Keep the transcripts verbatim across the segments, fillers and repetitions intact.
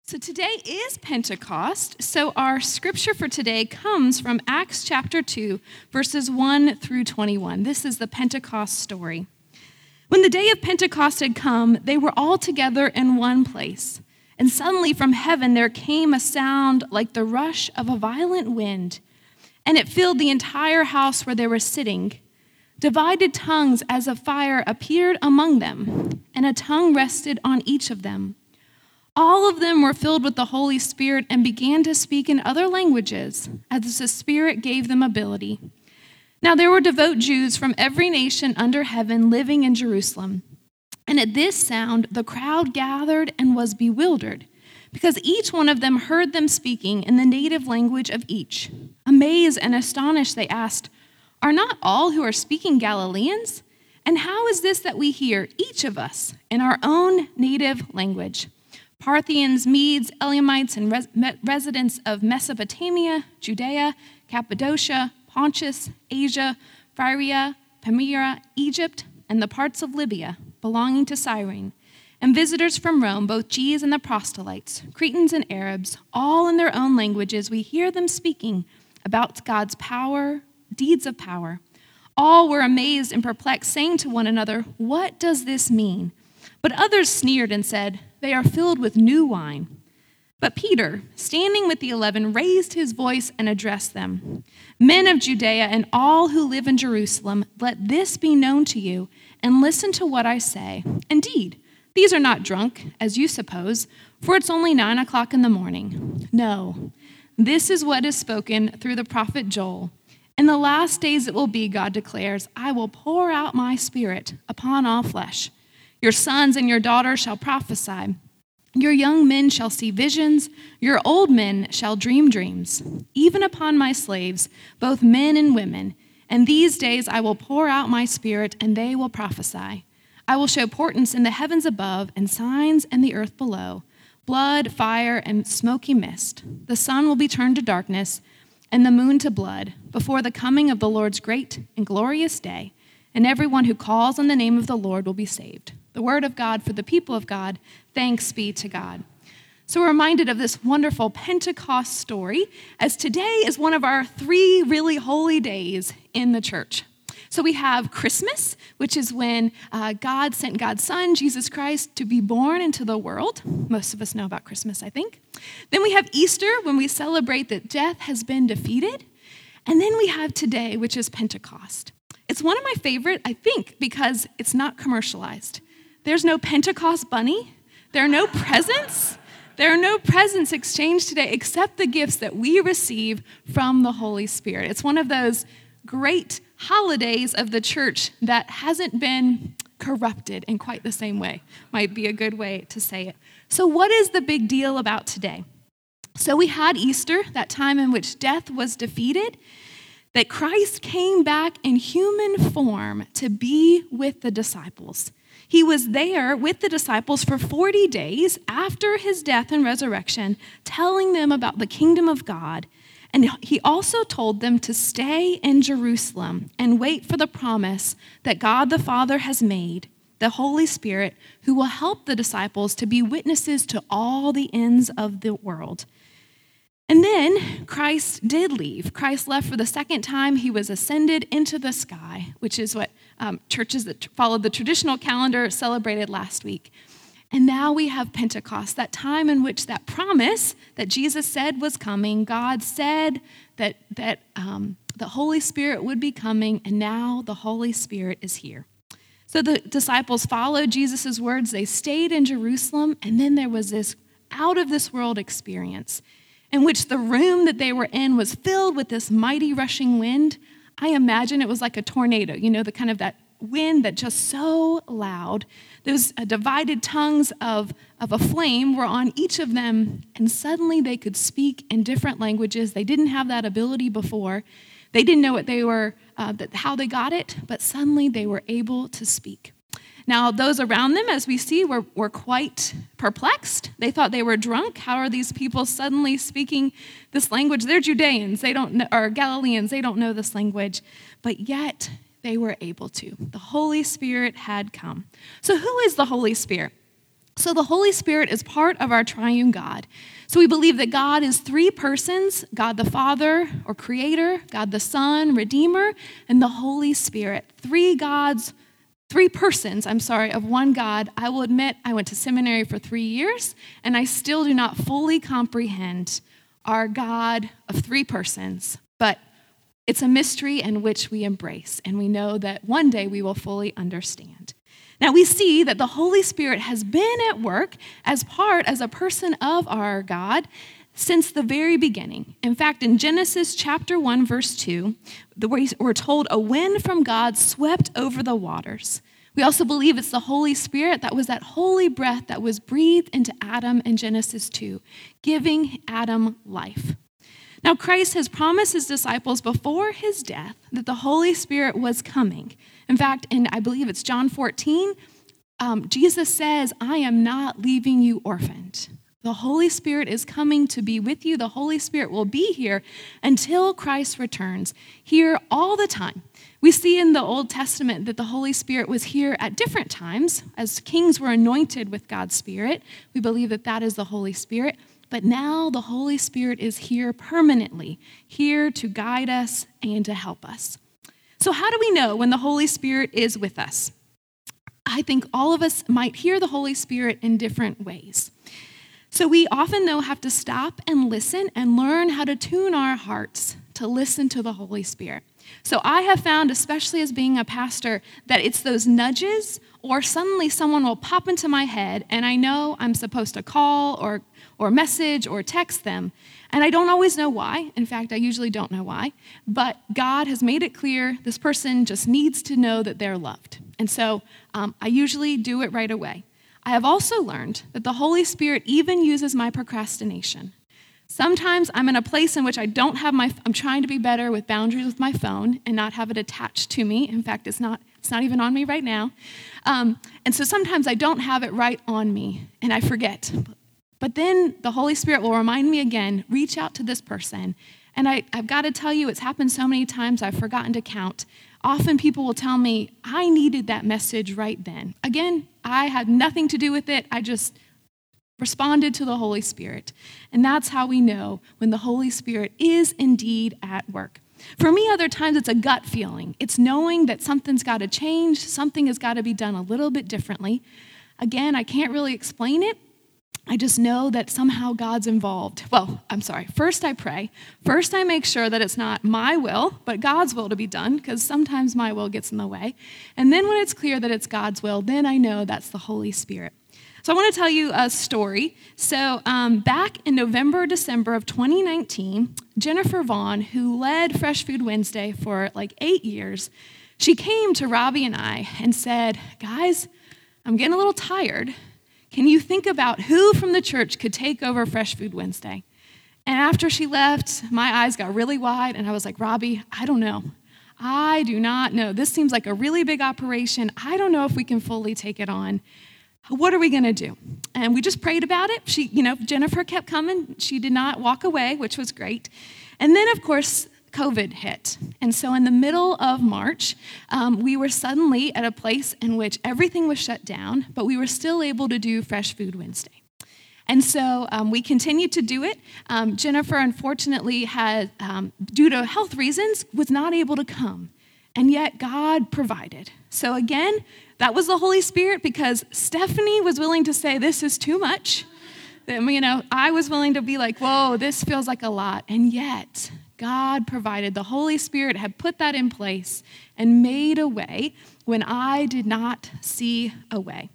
So today is Pentecost, so our scripture for today comes from Acts chapter two, verses one through twenty-one. This is the Pentecost story. When the day of Pentecost had come, they were all together in one place, and suddenly from heaven there came a sound like the rush of a violent wind, and it filled the entire house where they were sitting. Divided tongues as of fire appeared among them, and a tongue rested on each of them. All of them were filled with the Holy Spirit and began to speak in other languages, as the Spirit gave them ability. Now there were devout Jews from every nation under heaven living in Jerusalem. And at this sound, the crowd gathered and was bewildered, because each one of them heard them speaking in the native language of each. Amazed and astonished, they asked, "Are not all who are speaking Galileans? And how is this that we hear, each of us, in our own native language?" Parthians, Medes, Elamites, and res- residents of Mesopotamia, Judea, Cappadocia, Pontus, Asia, Phrygia, Palmyra, Egypt, and the parts of Libya belonging to Cyrene, and visitors from Rome, both Jews and the proselytes, Cretans and Arabs, all in their own languages, we hear them speaking about God's power, deeds of power. All were amazed and perplexed, saying to one another, "What does this mean?" But others sneered and said, "They are filled with new wine." But Peter, standing with the eleven, raised his voice and addressed them. "Men of Judea and all who live in Jerusalem, let this be known to you, and listen to what I say. Indeed, these are not drunk, as you suppose, for it's only nine o'clock in the morning. No, this is what is spoken through the prophet Joel. In the last days it will be, God declares, I will pour out my spirit upon all flesh. Your sons and your daughters shall prophesy. Your young men shall see visions. Your old men shall dream dreams. Even upon my slaves, both men and women. And these days I will pour out my spirit, and they will prophesy. I will show portents in the heavens above and signs in the earth below, blood, fire, and smoky mist. The sun will be turned to darkness and the moon to blood before the coming of the Lord's great and glorious day. And everyone who calls on the name of the Lord will be saved." The word of God for the people of God. Thanks be to God. So we're reminded of this wonderful Pentecost story, as today is one of our three really holy days in the church. So we have Christmas, which is when uh, God sent God's Son, Jesus Christ, to be born into the world. Most of us know about Christmas, I think. Then we have Easter, when we celebrate that death has been defeated. And then we have today, which is Pentecost. It's one of my favorite, I think, because it's not commercialized. There's no Pentecost bunny. There are no presents. There are no presents exchanged today except the gifts that we receive from the Holy Spirit. It's one of those great holidays of the church that hasn't been corrupted in quite the same way. Might be a good way to say it. So what is the big deal about today? So we had Easter, that time in which death was defeated, that Christ came back in human form to be with the disciples. He was there with the disciples for forty days after his death and resurrection, telling them about the kingdom of God. And he also told them to stay in Jerusalem and wait for the promise that God the Father has made, the Holy Spirit, who will help the disciples to be witnesses to all the ends of the world. And then Christ did leave. Christ left for the second time. He was ascended into the sky, which is what um, churches that followed the traditional calendar celebrated last week. And now we have Pentecost, that time in which that promise that Jesus said was coming, God said that, that um, the Holy Spirit would be coming, and now the Holy Spirit is here. So the disciples followed Jesus' words. They stayed in Jerusalem, and then there was this out-of-this-world experience in which the room that they were in was filled with this mighty rushing wind. I imagine it was like a tornado, you know, the kind of that wind that just so loud. Those uh, divided tongues of, of a flame were on each of them, and suddenly they could speak in different languages. They didn't have that ability before. They didn't know what they were, uh, how they got it, but suddenly they were able to speak. Now, those around them, as we see, were, were quite perplexed. They thought they were drunk. How are these people suddenly speaking this language? They're Judeans, they don't know, or Galileans, they don't know this language. But yet, they were able to. The Holy Spirit had come. So who is the Holy Spirit? So the Holy Spirit is part of our triune God. So we believe that God is three persons: God the Father, or Creator, God the Son, Redeemer, and the Holy Spirit. Three gods, three persons, I'm sorry, of one God. I will admit I went to seminary for three years, and I still do not fully comprehend our God of three persons. But it's a mystery in which we embrace, and we know that one day we will fully understand. Now we see that the Holy Spirit has been at work as part, as a person of our God since the very beginning. In fact, in Genesis chapter one, verse two, we're told a wind from God swept over the waters. We also believe it's the Holy Spirit that was that holy breath that was breathed into Adam in Genesis two, giving Adam life. Now, Christ has promised his disciples before his death that the Holy Spirit was coming. In fact, in I believe it's John fourteen, um, Jesus says, I am not leaving you orphaned. The Holy Spirit is coming to be with you. The Holy Spirit will be here until Christ returns, here all the time. We see in the Old Testament that the Holy Spirit was here at different times. As kings were anointed with God's Spirit, we believe that that is the Holy Spirit. But now the Holy Spirit is here permanently, here to guide us and to help us. So how do we know when the Holy Spirit is with us? I think all of us might hear the Holy Spirit in different ways. So we often, though, have to stop and listen and learn how to tune our hearts to listen to the Holy Spirit. So I have found, especially as being a pastor, that it's those nudges or suddenly someone will pop into my head and I know I'm supposed to call or, or message or text them. And I don't always know why. In fact, I usually don't know why. But God has made it clear this person just needs to know that they're loved. And so um, I usually do it right away. I have also learned that the Holy Spirit even uses my procrastination. Sometimes I'm in a place in which I don't have my, I'm trying to be better with boundaries with my phone and not have it attached to me. In fact, it's not, it's not even on me right now. Um, and so sometimes I don't have it right on me and I forget. But then the Holy Spirit will remind me again, reach out to this person. And I, I've got to tell you, it's happened so many times I've forgotten to count. Often people will tell me, I needed that message right then. Again, I had nothing to do with it. I just responded to the Holy Spirit. And that's how we know when the Holy Spirit is indeed at work. For me, other times it's a gut feeling. It's knowing that something's got to change, something has got to be done a little bit differently. Again, I can't really explain it. I just know that somehow God's involved. Well, I'm sorry. First I pray. First I make sure that it's not my will, but God's will to be done, because sometimes my will gets in the way. And then when it's clear that it's God's will, then I know that's the Holy Spirit. So I want to tell you a story. So um, back in November, December of twenty nineteen, Jennifer Vaughn, who led Fresh Food Wednesday for like eight years, she came to Robbie and I and said, guys, I'm getting a little tired. Can you think about who from the church could take over Fresh Food Wednesday? And after she left, my eyes got really wide, and I was like, Robbie, I don't know. I do not know. This seems like a really big operation. I don't know if we can fully take it on. What are we going to do? And we just prayed about it. She, you know, Jennifer kept coming. She did not walk away, which was great. And then, of course, COVID hit. And so in the middle of March, um, we were suddenly at a place in which everything was shut down, but we were still able to do Fresh Food Wednesday. And so um, we continued to do it. Um, Jennifer, unfortunately, had, um, due to health reasons, was not able to come. And yet God provided. So again, that was the Holy Spirit, because Stephanie was willing to say, this is too much. Then, you know, I was willing to be like, whoa, this feels like a lot. And yet God provided. The Holy Spirit had put that in place and made a way when I did not see a way.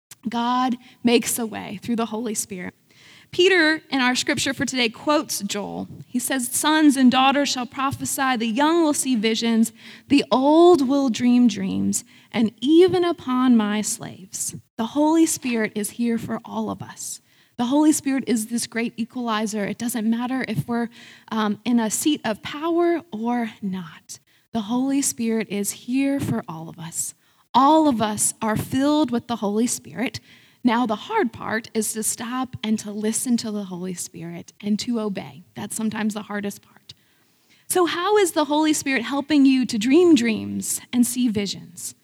God makes a way through the Holy Spirit. Peter, in our scripture for today, quotes Joel. He says, sons and daughters shall prophesy, the young will see visions, the old will dream dreams, and even upon my slaves. The Holy Spirit is here for all of us. The Holy Spirit is this great equalizer. It doesn't matter if we're um, in a seat of power or not. The Holy Spirit is here for all of us. All of us are filled with the Holy Spirit. Now, the hard part is to stop and to listen to the Holy Spirit and to obey. That's sometimes the hardest part. So how is the Holy Spirit helping you to dream dreams and see visions? What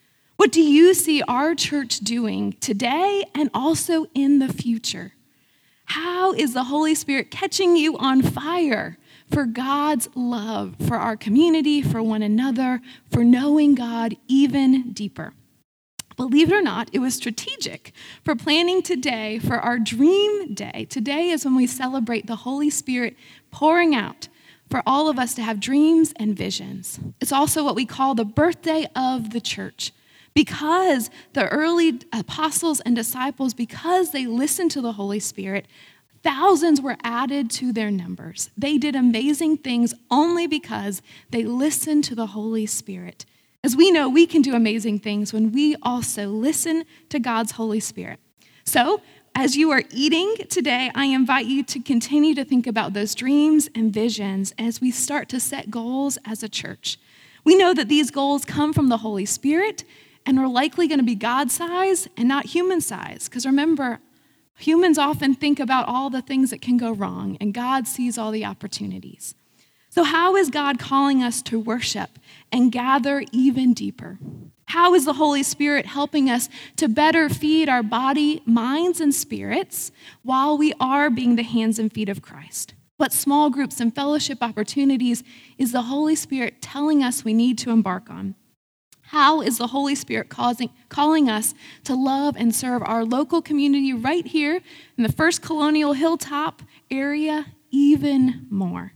What do you see our church doing today and also in the future? How is the Holy Spirit catching you on fire for God's love, for our community, for one another, for knowing God even deeper? Believe it or not, it was strategic for planning today for our dream day. Today is when we celebrate the Holy Spirit pouring out for all of us to have dreams and visions. It's also what we call the birthday of the church. Because the early apostles and disciples, because they listened to the Holy Spirit, thousands were added to their numbers. They did amazing things only because they listened to the Holy Spirit. As we know, we can do amazing things when we also listen to God's Holy Spirit. So, as you are eating today, I invite you to continue to think about those dreams and visions as we start to set goals as a church. We know that these goals come from the Holy Spirit and are likely going to be God-size and not human-size. Because remember, humans often think about all the things that can go wrong, and God sees all the opportunities. So how is God calling us to worship and gather even deeper? How is the Holy Spirit helping us to better feed our body, minds, and spirits while we are being the hands and feet of Christ? What small groups and fellowship opportunities is the Holy Spirit telling us we need to embark on? How is the Holy Spirit causing, calling us to love and serve our local community right here in the First Colonial Hilltop area even more?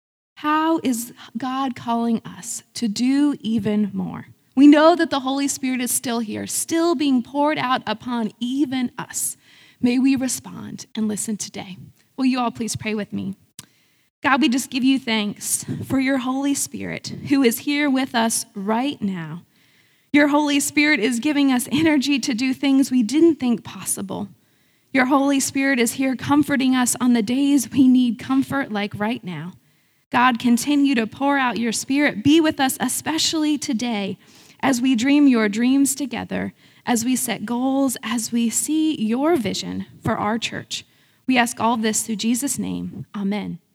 How is God calling us to do even more? We know that the Holy Spirit is still here, still being poured out upon even us. May we respond and listen today. Will you all please pray with me? God, we just give you thanks for your Holy Spirit who is here with us right now. Your Holy Spirit is giving us energy to do things we didn't think possible. Your Holy Spirit is here comforting us on the days we need comfort, like right now. God, continue to pour out your Spirit. Be with us, especially today, as we dream your dreams together, as we set goals, as we see your vision for our church. We ask all of this through Jesus' name. Amen.